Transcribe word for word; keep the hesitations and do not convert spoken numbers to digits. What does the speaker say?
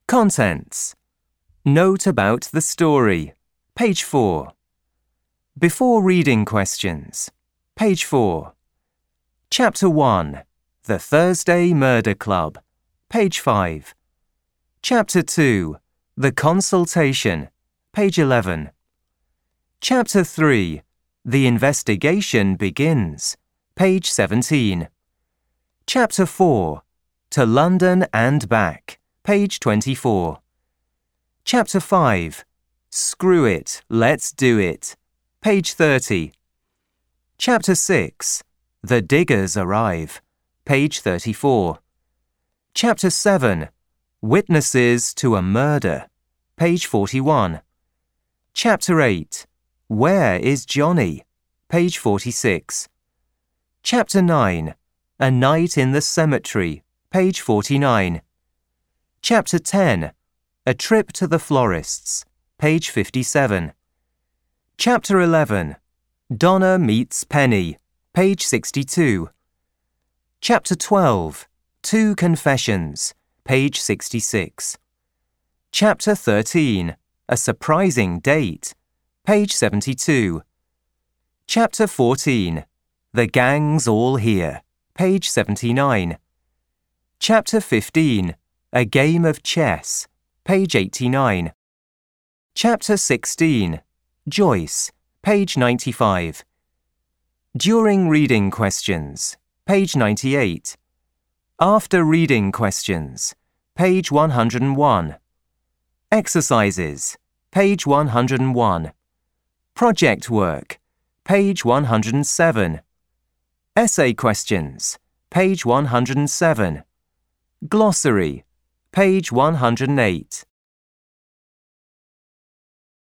Contents. Note about the story. Page four. Before reading questions. Page four. Chapter one. The Thursday Murder Club. Page five. Chapter two. The Consultation. Page eleven. Chapter three. The Investigation Begins. Page seventeen. Chapter four. To London and Back. Page twenty-four. Chapter five. Screw it, let's do it. Page thirty. Chapter six. The Diggers Arrive. Page thirty-four. Chapter seven. Witnesses to a Murder. Page forty-one. Chapter eight. Where is Johnny? Page forty-six. Chapter nine. A Night in the Cemetery. Page forty-nine. Chapter ten. A Trip to the Florists. Page fifty-seven. Chapter eleven. Donna Meets Penny. Page sixty-two. Chapter twelve. Two Confessions. Page sixty-six. Chapter thirteen. A Surprising Date. Page seventy-two. Chapter fourteen. The Gang's All Here. Page seventy-nine. Chapter fifteen. A Game of Chess. Page eighty-nine. Chapter sixteen. Joyce. Page ninety-five. During reading questions. Page ninety-eight. After reading questions. Page one hundred one. Exercises. Page one hundred one. Project work. Page one hundred seven. Essay questions. Page one hundred seven. Glossary. Page one hundred eight.